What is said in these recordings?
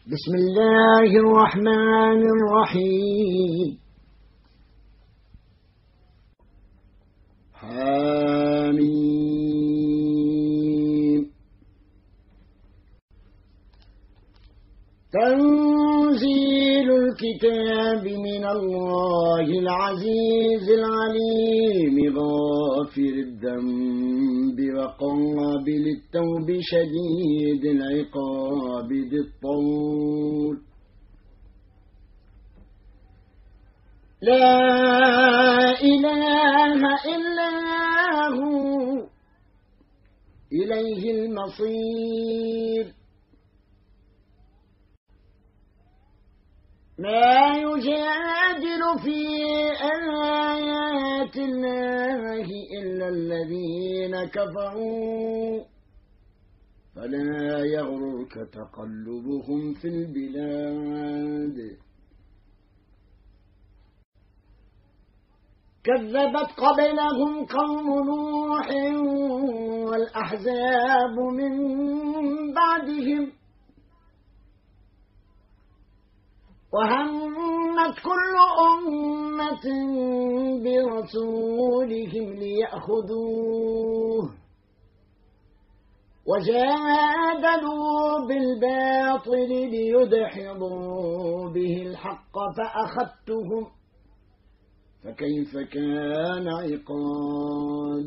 بسم الله الرحمن الرحيم. حميم. تنزيل الكتاب من الله العزيز العليم غافر الذنب وقابل التوب شديد العقاب ذي الطول. لا إله إلا هو إليه المصير. ما يجادل في آيات الله إلا الذين كفروا فلا يغررك تقلبهم في البلاد. كذبت قبلهم قوم نوح والأحزاب من بعدهم وهمت كل أمة برسولهم ليأخذوه وجادلوا بالباطل ليدحضوا به الحق فأخذتهم فكيف كان عقاب.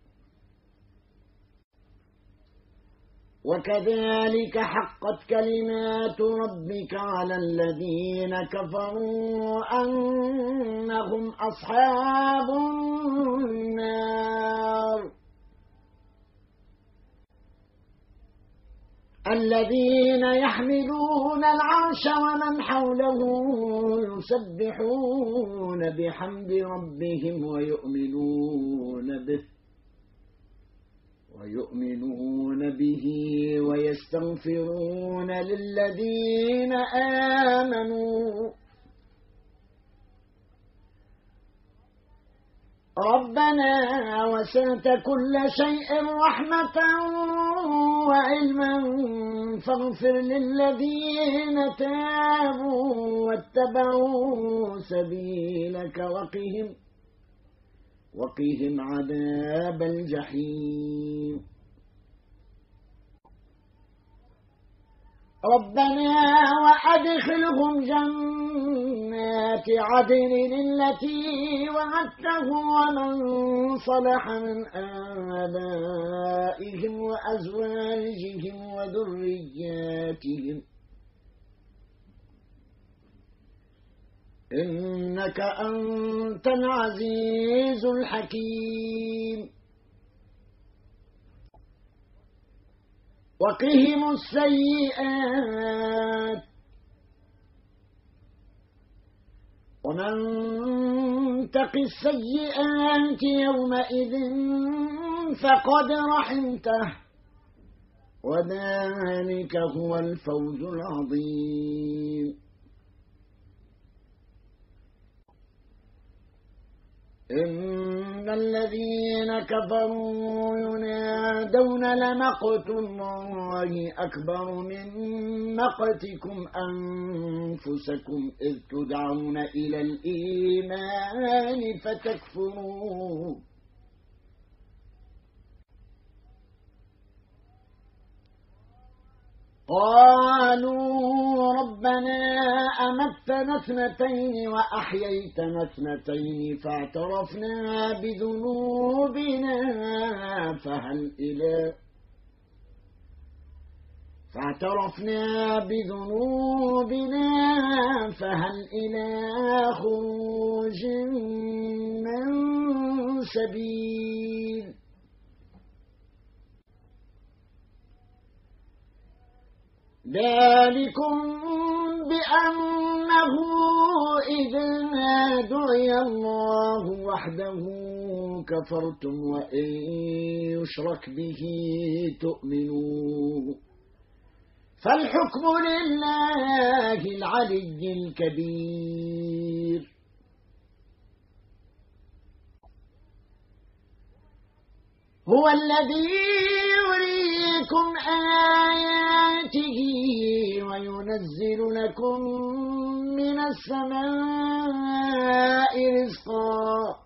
وكذلك حقت كلمات ربك على الذين كفروا أنهم أصحاب النار الذين يحملون العرش ومن حوله يسبحون بحمد ربهم ويؤمنون به ويستغفرون للذين آمنوا ربنا وسعت كل شيء رحمة وعلما فاغفر للذين تابوا واتبعوا سبيلك وقهم عذاب الجحيم. ربنا وأدخلهم جنات عدن التي وعدتهم ومن صلح من آبائهم وأزواجهم وذرياتهم إنك أنت العزيز الحكيم. وقهم السيئات ومن تق السيئات يومئذ فقد رحمته وذلك هو الفوز العظيم. إن الذين كفروا ينادون لمقت الله أكبر من مقتكم أنفسكم إذ تدعون إلى الإيمان فتكفرون. قالوا ربنا أمتنا اثنتين وأحييتنا اثنتين فاعترفنا بذنوبنا فهل إلى خروج من سبيل. ذلكم بأنه إذا دعي الله وحده كفرتم وإن يشرك به تؤمنوا فالحكم لله العلي الكبير. هو الذي يريكم آياته وينزل لكم من السماء رزقا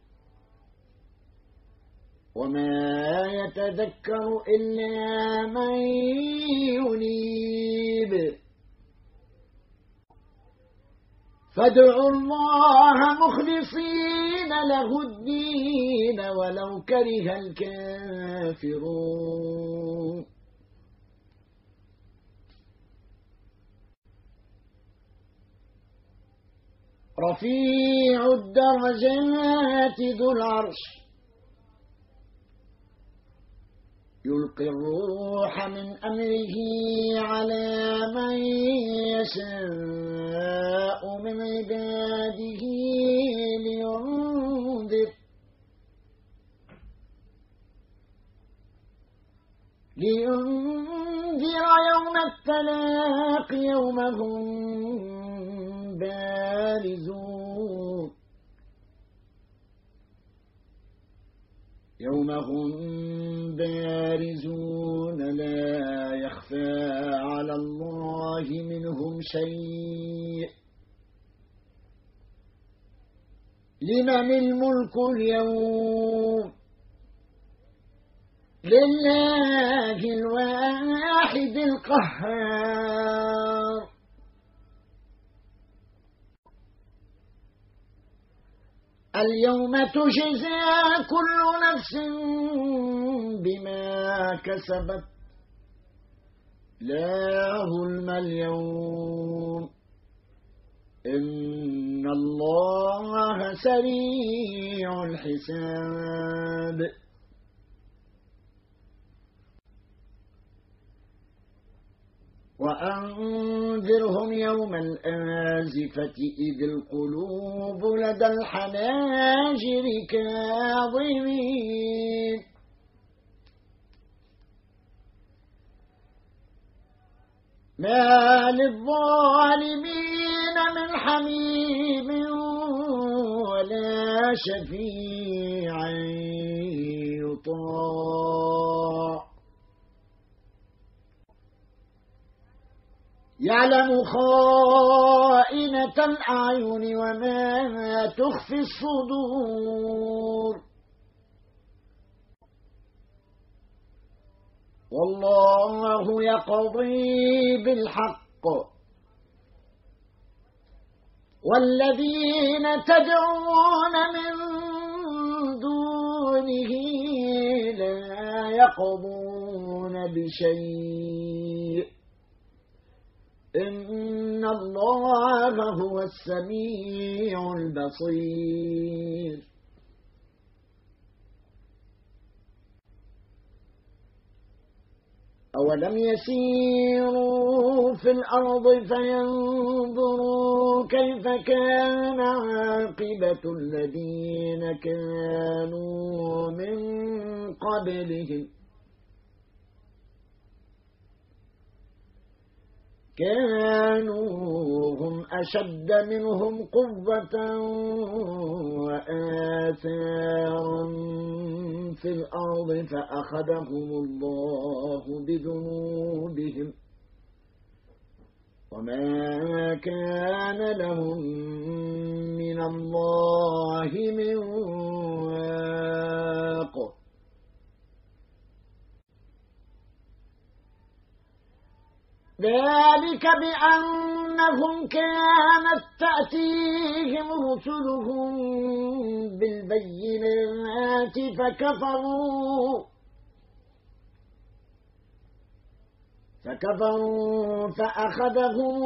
وما يتذكر إلا من ينيب فادعوا الله مخلصين له الدين ولو كره الكافرون رفيع الدرجات ذو العرش يلقي الروح من أمره على من يشاء من عباده لينذر يوم التلاق يوم هم بارزون لا يخفى على الله منهم شيء لمن الملك اليوم لله الواحد القهار اليوم تجزى كل نفس بما كسبت لا ظلم اليوم إن الله سريع الحساب وأنذرهم يوم الآزفة إذ القلوب لدى الحناجر كاظمين ما للظالمين من حميم ولا شفيع يطاع يعلم خائنة الأعين وما تخفي الصدور والله يقضي بالحق والذين تدعون من دونه لا يقضون بشيء إن الله هو السميع البصير أولم يسيروا في الأرض فينظروا كيف كان عاقبة الذين كانوا من قبلهم كانوا هم أشد منهم قوة وآثارا في الأرض فأخذهم الله بذنوبهم وما كان لهم من الله من واق ذلك بأنهم كانت تأتيهم رسلهم بالبينات فكفروا فأخذهم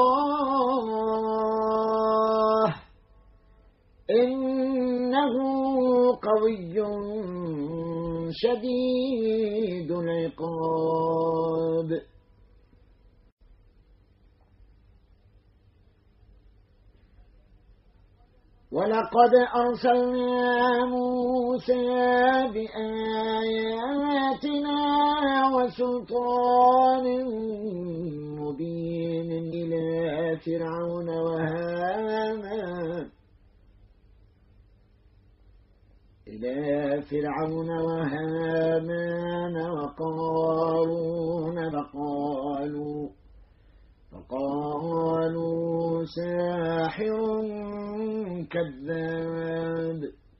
الله إنه قوي شديد العقاب ولقد أرسلنا موسى بآياتنا وسلطان مبين إلى فرعون وهامان وقارون فقالوا ساحر كذاب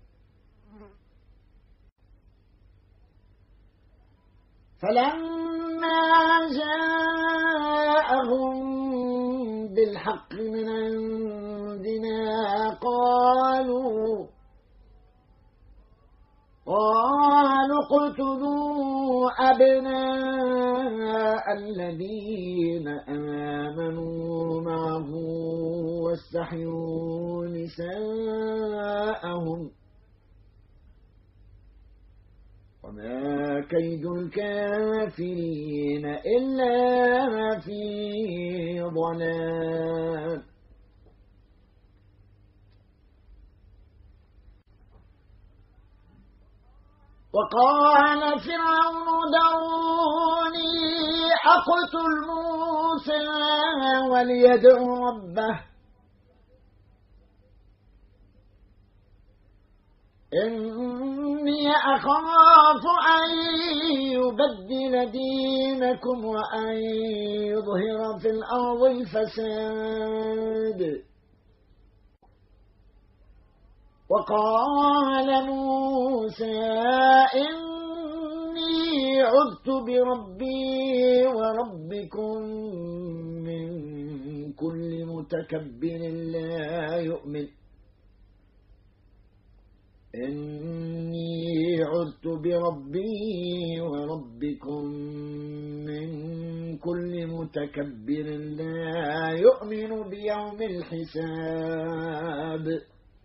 فلما جاءهم بالحق من عندنا قالوا اقتلوا أبناء الذين آمنوا معه واستحيوا نساءهم وما كيد الكافرين إلا في ضلال وقال فرعون ذروني أقتل موسى وليدع ربه إني أخاف أن يبدل دينكم وأن يظهر في الأرض الفساد وقال موسى إني عذت بربي وربكم من كل متكبر لا يؤمن إني عذت بربي وربكم من كل متكبر لا يؤمن بيوم الحساب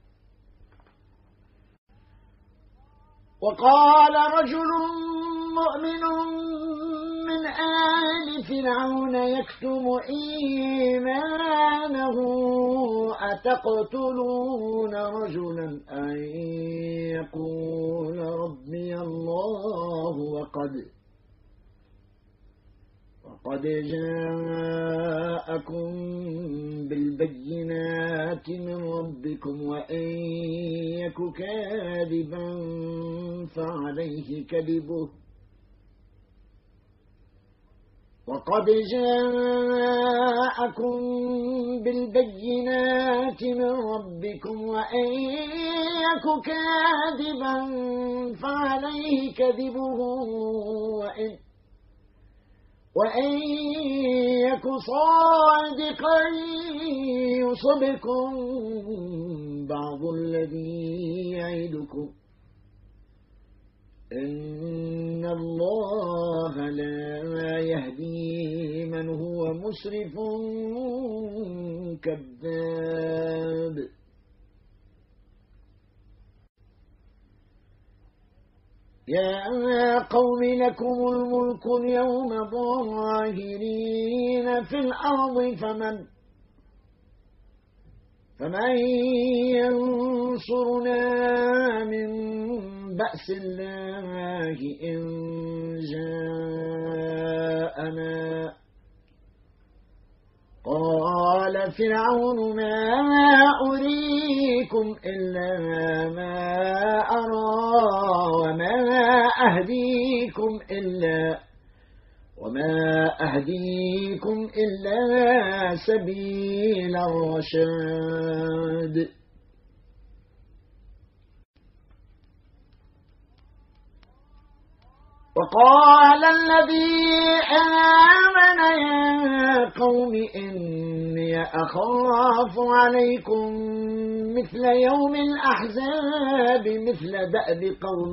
وقال رجل مؤمن من آل فرعون يكتم إيمانه أتقتلون رجلا أن يقول ربي الله وقد جاءكم بالبينات من ربكم وإن يك كاذبا فعليه كذبه وقد جاءكم بالبينات من ربكم وإن يك كاذبا فعليه كذبه وإن يك صادقا يصبكم بعض الذي يعدكم إن الله لا يهدي من هو مسرف كذاب يا قوم لكم الملك اليوم ظاهرين في الأرض فمن ينصرنا من بأس الله إن جاءنا قال فرعون ما أريكم إلا ما أرى وما أهديكم إلا سبيل الرشاد وقال الذي آمن يا قوم إني أخاف عليكم مثل يوم الأحزاب مثل دأب قوم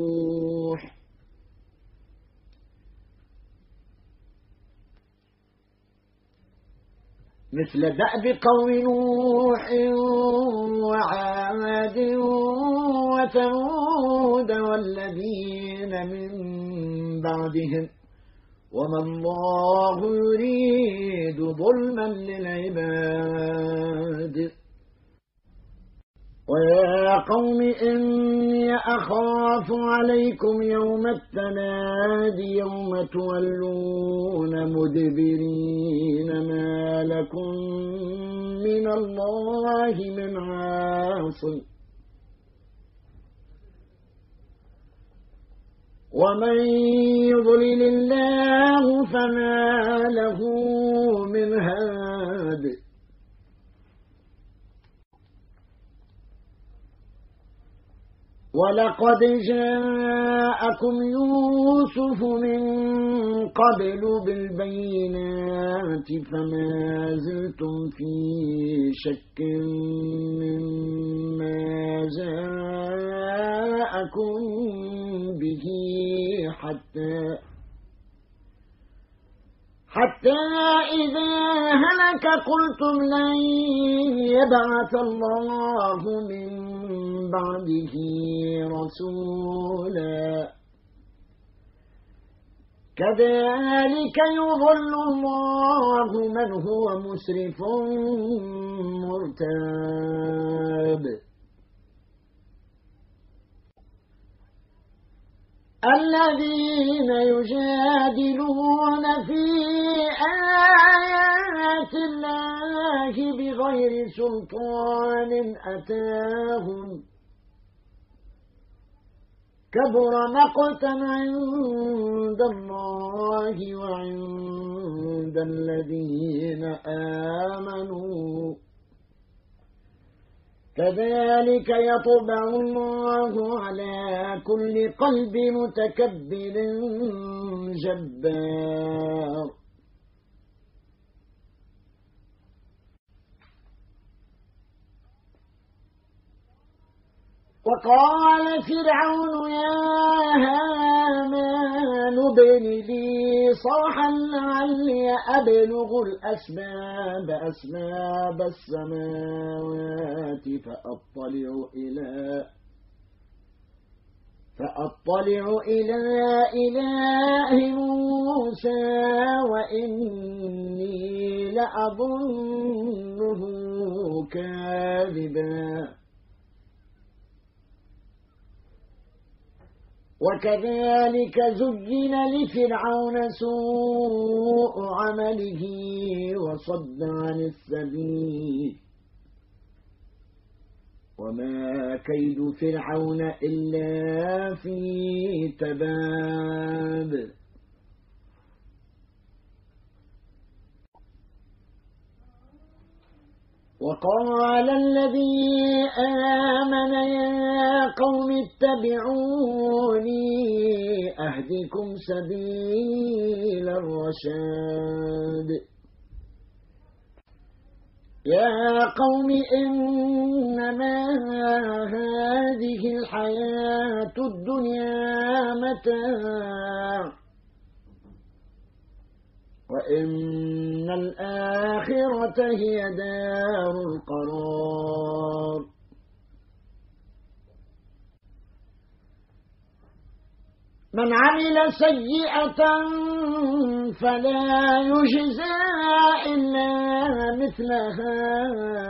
نوح وعاد وثمود والذين من بعدهم وما الله يريد ظلما للعباد ويا قوم إني أخاف عليكم يوم التناد يوم تولون مدبرين ما لكم من الله من عاصم ومن يضلل الله فما له من هاد ولقد جاءكم يوسف من قبل بالبينات فما زلتم في شك مما جاءكم به حتى إذا هلك قلتم لن يبعث الله من بعده رسولا كذلك يضل الله من هو مسرف مرتاب الذين يجادلون في آيات الله بغير سلطان أتاهم كبر مقتا عند الله وعند الذين آمنوا كذلك يطبع الله على كل قلب متكبر جبار وقال فرعون يا هامان ابن لي صرحا لعلي أبلغ أسباب السماوات فأطلع إلى إله موسى وإني لأظنه كاذبا وكذلك زين لفرعون سوء عمله وصد عن السبيل وما كيد فرعون إلا في تباب وقال الذي آمن يا قوم اتبعوني أهدكم سبيل الرشاد يا قوم إنما هذه الحياة الدنيا متاع وإن الآخرة هي دار القرار من عمل سيئة فلا يجزى إلا مثلها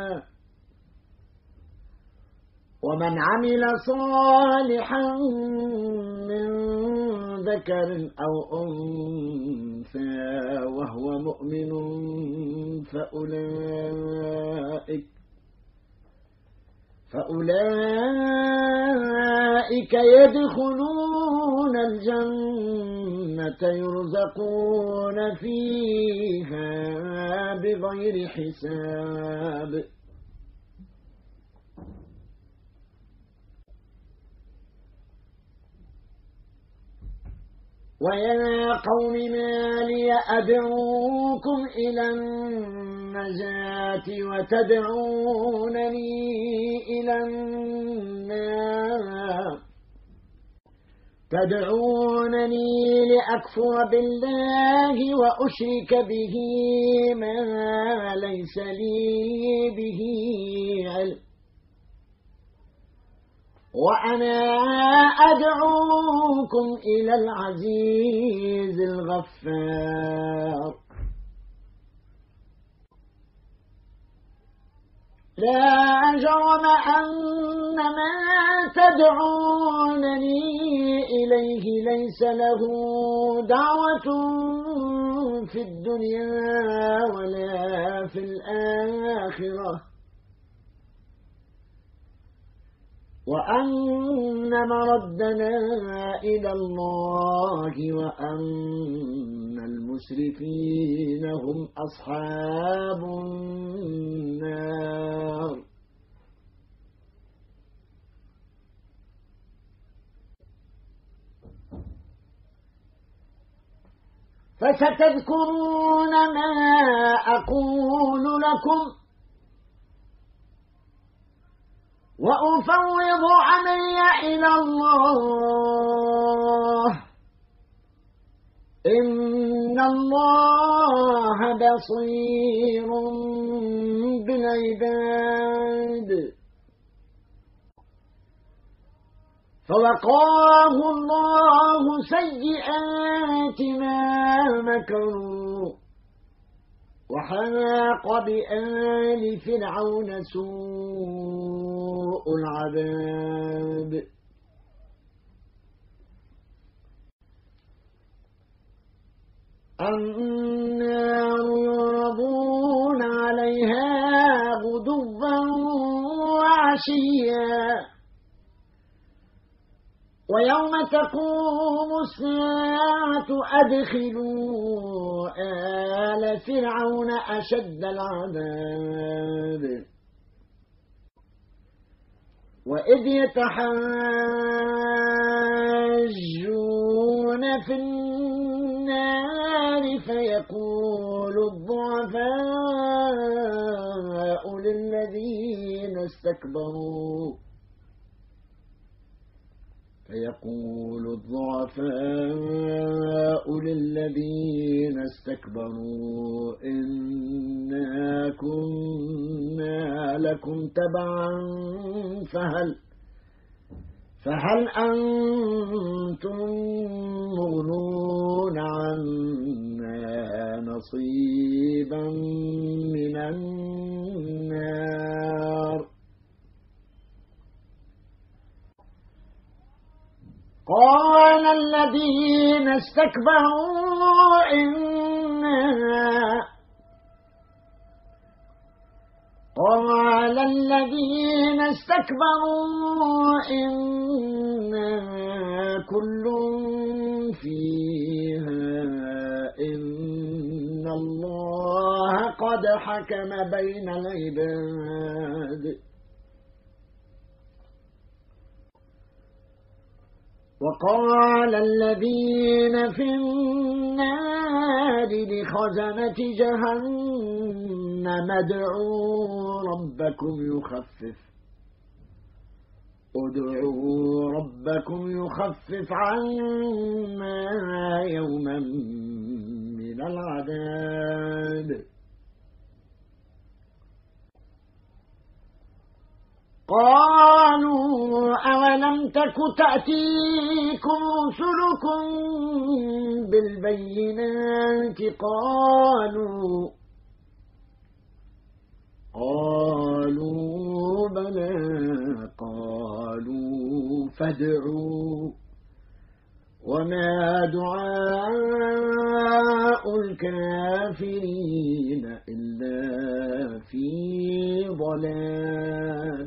ومن عمل صالحا من ذكر أو أنثى وهو مؤمن فأولئك يدخلون الجنة يرزقون فيها بغير حساب ويا قوم ما لي أدعوكم إلى النجاة وتدعونني إلى النار تدعونني لأكفر بالله وأشرك به ما ليس لي به علم وأنا أدعوكم إلى العزيز الغفار لا جرم أن ما تدعونني إليه ليس له دعوة في الدنيا ولا في الآخرة وأن مردنا إلى الله وأن المسرفين هم أصحاب النار. فستذكرون ما أقول لكم وأفوض أمري إلى الله إن الله بصير بالعباد. فوقاه الله سيئات ما مكروا وحاق بآل فرعون سوء العذاب. النار يعرضون عليها غدوا وعشيا ويوم تقوم الساعة أدخلوا آل فرعون أشد العذاب. وإذ يتحاجون في النار فيقول الضعفاء للذين استكبروا إنا كنا لكم تبعا فهل أنتم مغنون عنا نصيبا من النار. قال الذين استكبروا إنا كل فيها إن الله قد حكم بين العباد. وقال الذين في النار لخزنة جهنم ادعوا ربكم يخفف عنا يوما من العذاب. قالوا أولم تك تأتيكم رسلكم بالبينات قالوا بلى قالوا فادعوا وما دعاء الكافرين إلا في ضلال.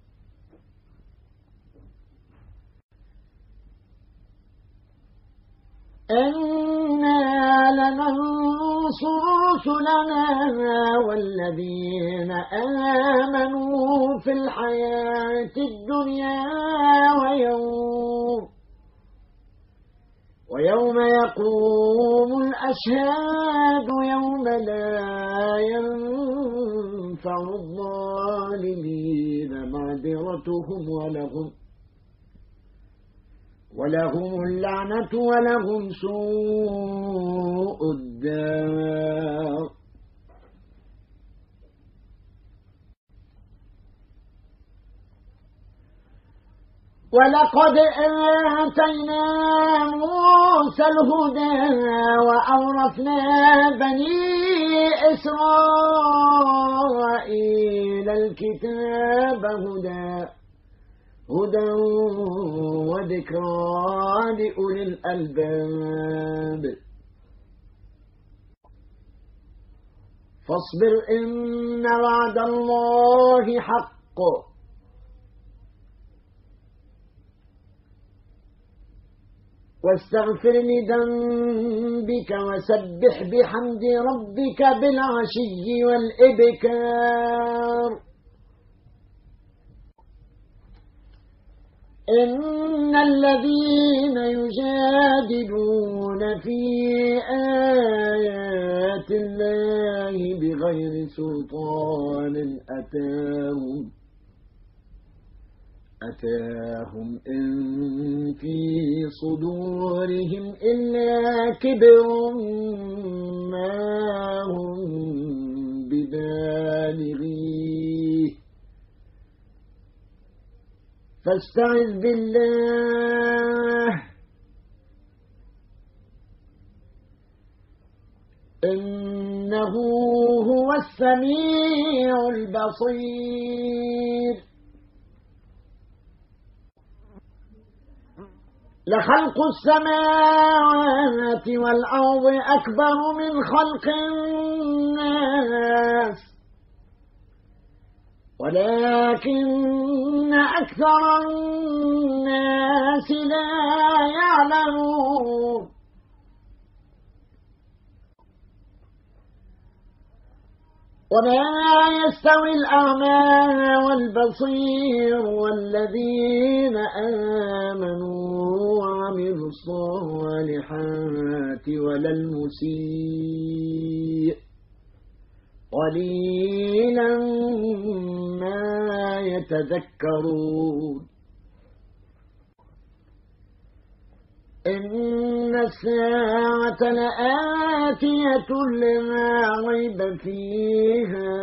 إنا لننصر رسلنا والذين آمنوا في الحياة الدنيا ويوم يقوم الأشهاد يوم لا ينفع الظالمين معذرتهم ولهم اللعنة ولهم سوء الدار. ولقد آتينا موسى الهدى وأورثنا بني إسرائيل الكتاب هدى وذكرى لأولي الألباب. فاصبر إن وعد الله حق واستغفر لذنبك وسبح بحمد ربك بالعشي والإبكار. إن الذين يجادلون في آيات الله بغير سلطان أتاهم إن في صدورهم إلا كبر ما هم ببالغيه فاستعذ بالله إنه هو السميع البصير. لخلق السماوات والأرض أكبر من خلق الناس ولكن أكثر الناس لا يعلمون. وما يستوي الأعمى والبصير والذين آمنوا وعملوا الصالحات ولا المسيء قليلا ما يتذكرون. إن الساعة لآتية لا ريب فيها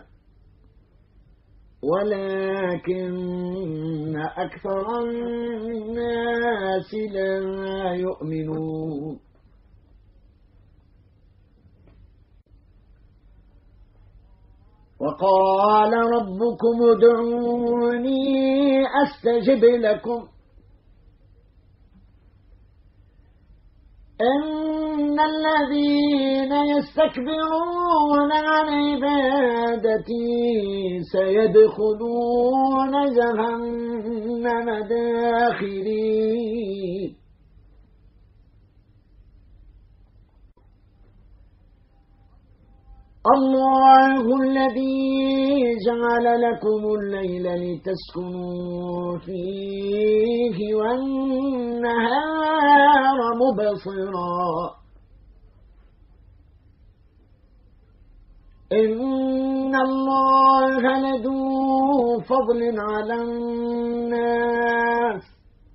ولكن أكثر الناس لا يؤمنون. وقال ربكم ادعوني أستجب لكم إن الذين يستكبرون عن عبادتي سيدخلون جهنم داخرين. الله الذي جعل لكم الليل لتسكنوا فيه والنهار مبصرا إن الله لذو فضل على الناس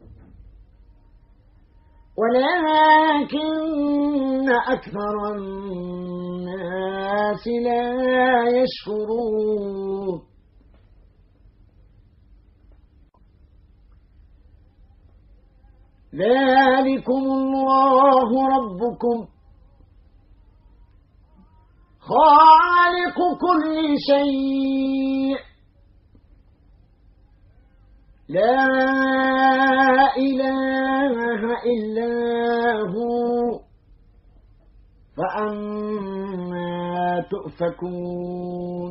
ولكن أكثر الناس لا يشكرون. ذلكم الله ربكم خالق كل شيء لا إله إلا هو فأنا تؤفكون.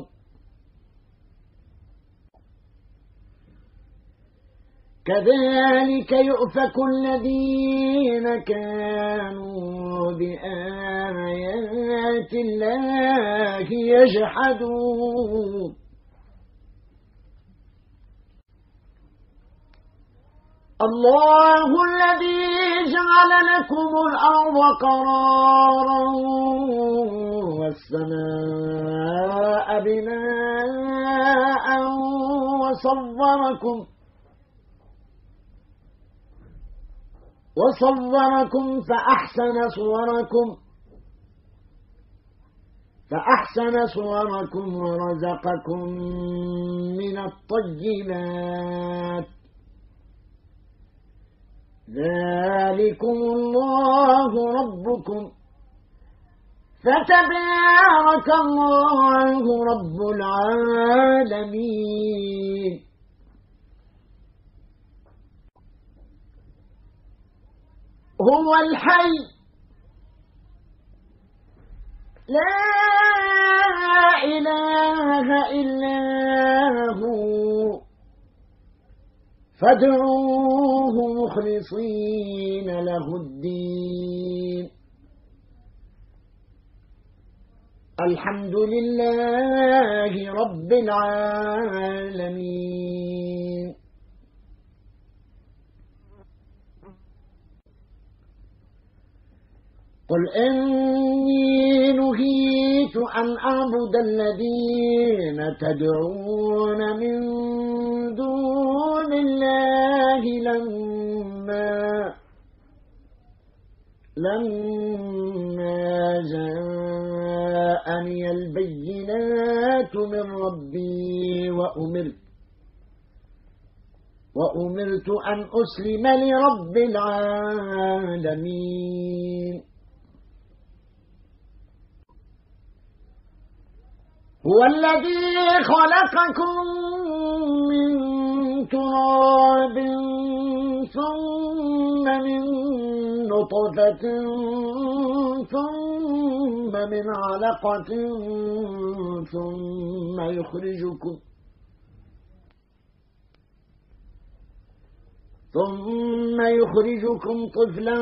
كذلك يؤفك الذين كانوا بآيات الله يجحدون. الله الذي جعل لكم الأرض قرارا والسماء بناء وصوركم فأحسن صوركم ورزقكم من الطيبات ذلكم الله ربكم فتبارك الله رب العالمين. هو الحي لا إله إلا هو فادعوه فادعوه مخلصين له الدين الحمد لله رب العالمين. قل إني نهيت أن أعبد الذين تدعون من دون الله لما جاءني البينات من ربي وأمرت أن أسلم لرب العالمين. هو الذي خلقكم من تراب ثم من نطفة ثم من علقة ثم يخرجكم طفلا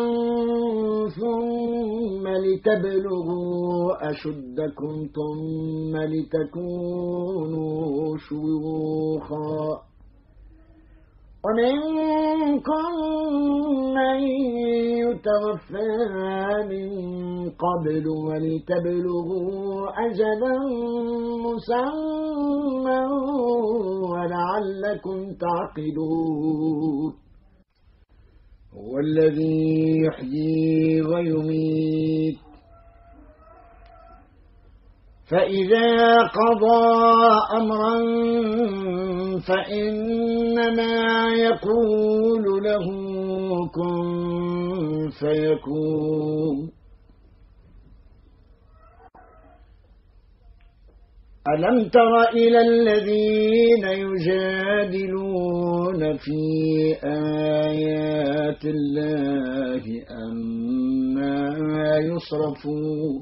ثم لتبلغوا أشدكم ثم لتكونوا شيوخا ومنكم من يتوفى من قبل ولتبلغوا أجلا مسمى ولعلكم تعقلون. هو الذي يحيي ويميت فإذا قضى أمرا فإنما يقول له كن فيكون. ألم تر إلى الذين يجادلون في آيات الله أنى يصرفون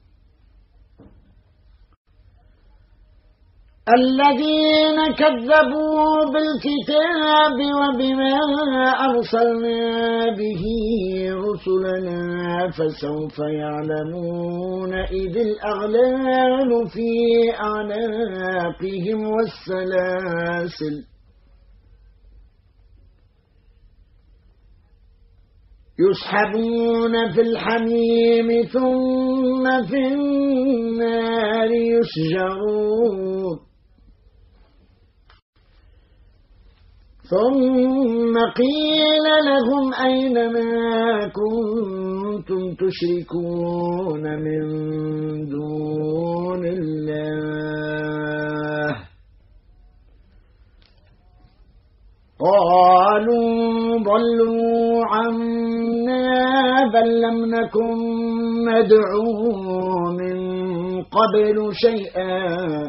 الذين كذبوا بالكتاب وبما أرسلنا به رسلنا فسوف يعلمون إذ الأغلال في أعناقهم والسلاسل يسحبون في الحميم ثم في النار يسجرون ثم قيل لهم أين ما كنتم تشركون من دون الله قالوا ضلوا عنا بل لم نكن ندعو من قبل شيئا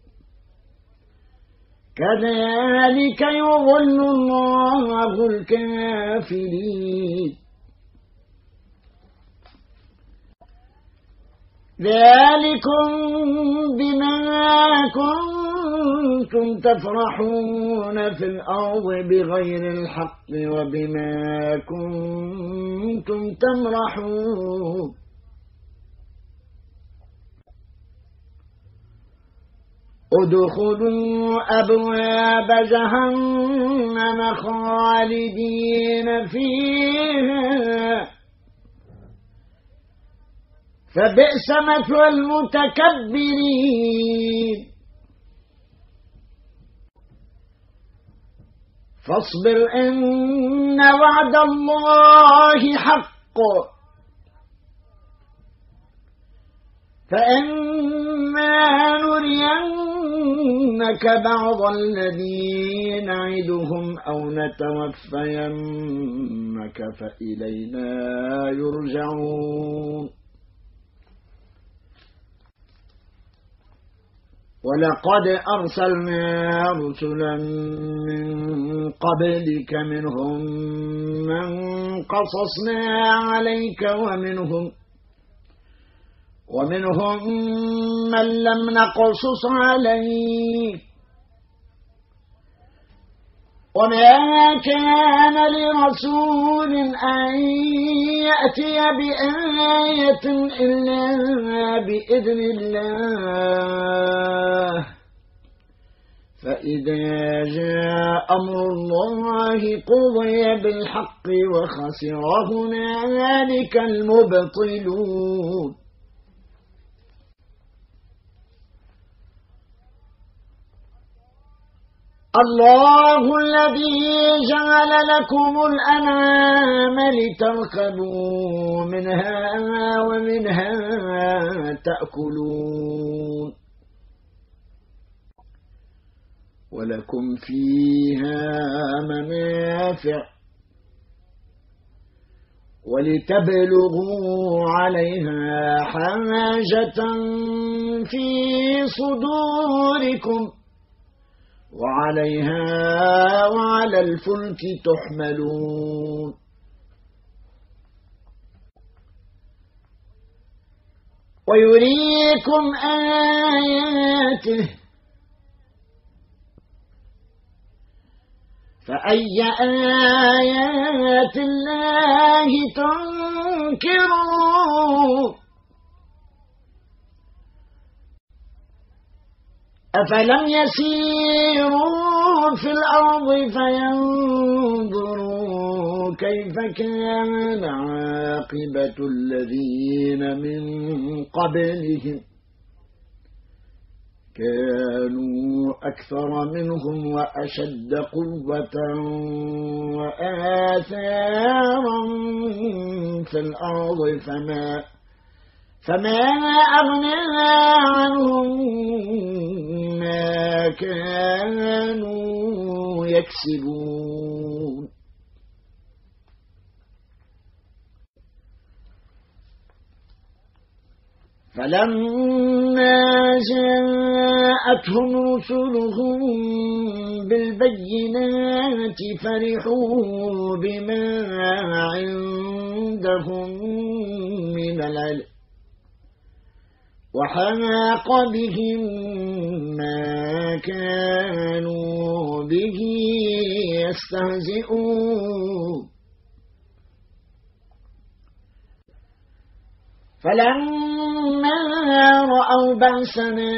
كذلك يضل الله الكافرين. ذلكم بما كنتم تفرحون في الأرض بغير الحق وبما كنتم تمرحون ادخلوا أبواب جهنم خالدين فيها فبئس مثوى المتكبرين. فاصبر إن وعد الله حق فإما نرينك بعض الذي نعدهم أو نتوفينك فإلينا يرجعون. ولقد أرسلنا رسلا من قبلك منهم من قصصنا عليك ومنهم من لم نقصص عليك وما كان لرسول أن يأتي بآية إلا بإذن الله فإذا جاء أمر الله قضي بالحق وخسر هنالك المبطلون الله الذي جعل لكم الأنعام لتركبوا منها ومنها تأكلون ولكم فيها منافع ولتبلغوا عليها حاجة في صدوركم وعليها وعلى الفلك تحملون ويريكم آياته فأي آيات الله تنكرون أفلم يسيروا في الأرض فينظروا كيف كان عاقبة الذين من قبلهم كانوا أكثر منهم وأشد قوة وآثارا في الأرض فما أغنى عنهم ما كانوا يكسبون فلما جاءتهم رسلهم بالبينات فرحوا بما عندهم من العلم وحاق بهم ما كانوا به يستهزئون فلما رأوا بأسنا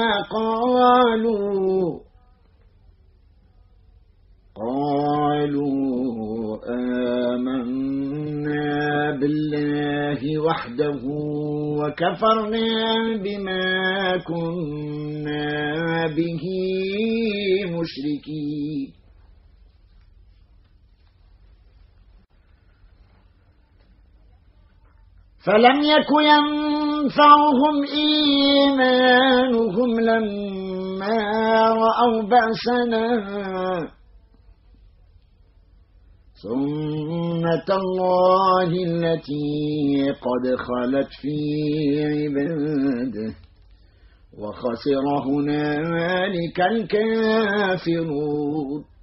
قالوا آمنا بالله وحده وكفرنا بما كنا به مشركين فلم يك ينفعهم إيمانهم لما رأوا بأسنا سنة الله التي قد خلت في عباده وخسر هنالك الكافرون